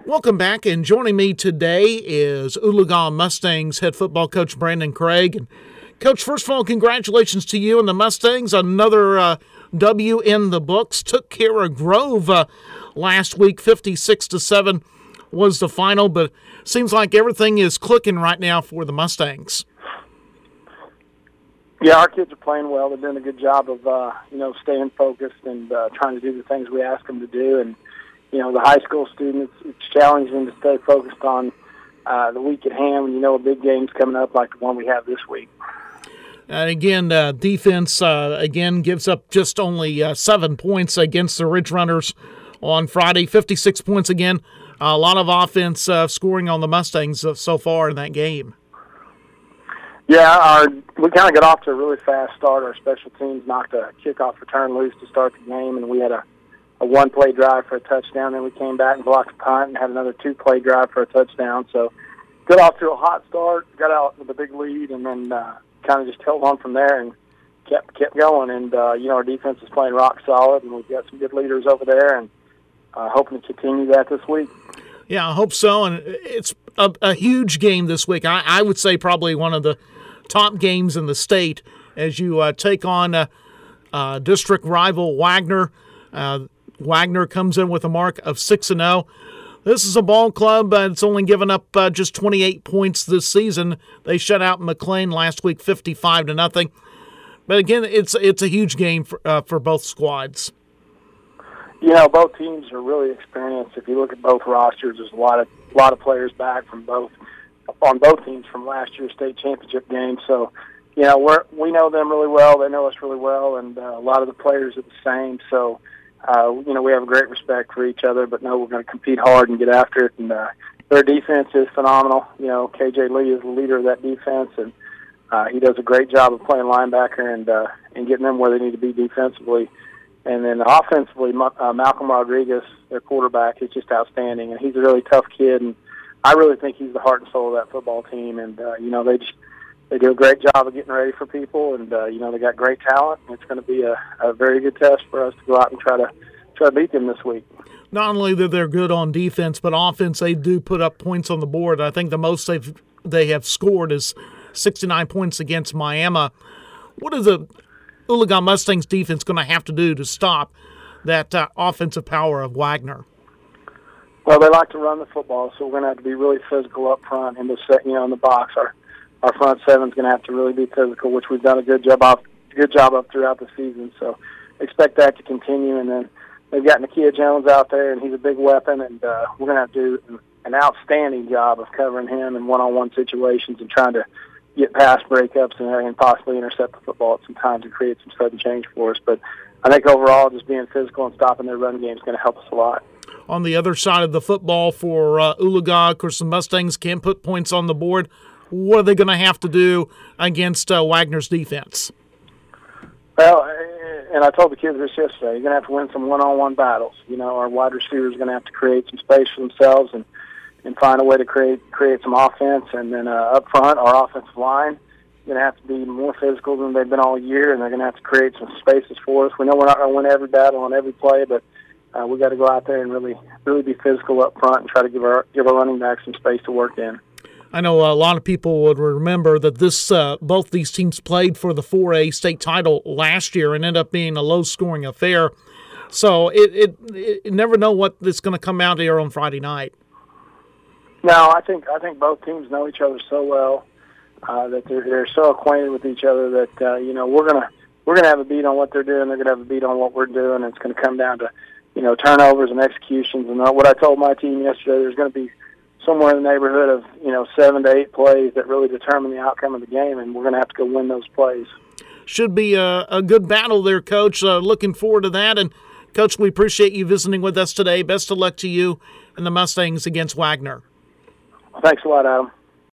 Welcome back, and joining me today is Oologah Mustangs head football coach Brandon Craig. And Coach, first of all, congratulations to you and the Mustangs. Another W in the books. Took care of Grove last week, 56-7 was the final, but seems like everything is clicking right now for the Mustangs. Yeah, our kids are playing well. They're doing a good job of, staying focused and trying to do the things we ask them to do. And, the high school students, it's challenging to stay focused on the week at hand when a big game's coming up like the one we have this week. Again, defense, gives up just only 7 points against the Ridge Runners on Friday. 56 points again. A lot of offense scoring on the Mustangs so far in that game. Yeah, we kind of got off to a really fast start. Our special teams knocked a kickoff return loose to start the game, and we had a one-play drive for a touchdown. Then we came back and blocked a punt and had another two-play drive for a touchdown. So got off to a hot start, got out with a big lead, and then kind of just held on from there and kept going. And, our defense is playing rock solid, and we've got some good leaders over there, and hoping to continue that this week. Yeah, I hope so. And it's a huge game this week. I would say probably one of the top games in the state as you take on district rival Wagner. Wagner comes in with a mark of 6-0. This is a ball club that's only given up just 28 points this season. They shut out McLean last week 55-0. But again, it's a huge game for both squads. Both teams are really experienced. If you look at both rosters, there's a lot of players back on both teams from last year's state championship game. So, we know them really well. They know us really well, and a lot of the players are the same. So, we have a great respect for each other, but we're going to compete hard and get after it. And their defense is phenomenal. KJ Lee is the leader of that defense, and he does a great job of playing linebacker and getting them where they need to be defensively. And then offensively, Malcolm Rodriguez, their quarterback, is just outstanding, and he's a really tough kid. And I really think he's the heart and soul of that football team. And they do a great job of getting ready for people, and they got great talent. And it's going to be a very good test for us to go out and try to beat them this week. Not only that they're good on defense, but offense, they do put up points on the board. I think the most they have scored is 69 points against Miami. What is the Oologah Mustangs defense going to have to do to stop that offensive power of Wagner? Well, they like to run the football, so we're going to have to be really physical up front in the box. Our front seven's going to have to really be physical, which we've done a good job of throughout the season. So expect that to continue. And then they've got Nakia Jones out there, and he's a big weapon, and we're going to have to do an outstanding job of covering him in one-on-one situations and trying to get past breakups and possibly intercept the football at some times and create some sudden change for us. But I think overall just being physical and stopping their run game is going to help us a lot. On the other side of the football for Oologah, of course, the Mustangs can't put points on the board. What are they going to have to do against Wagner's defense? Well, and I told the kids this yesterday, you're going to have to win some one-on-one battles. Our wide receivers are going to have to create some space for themselves and find a way to create some offense. And then up front, our offensive line is going to have to be more physical than they've been all year, and they're going to have to create some spaces for us. We know we're not going to win every battle on every play, but we got to go out there and really be physical up front and try to give our running back some space to work in. I know a lot of people would remember that both these teams played for the 4A state title last year and ended up being a low-scoring affair. So it never know what is going to come out here on Friday night. No, I think both teams know each other so well that they're so acquainted with each other that we're gonna have a beat on what they're doing. They're gonna have a beat on what we're doing. It's going to come down to turnovers and executions. And what I told my team yesterday, there's going to be somewhere in the neighborhood of 7 to 8 plays that really determine the outcome of the game, and we're going to have to go win those plays. Should be a good battle there, Coach. Looking forward to that. And Coach, we appreciate you visiting with us today. Best of luck to you and the Mustangs against Wagner. Thanks a lot, Adam.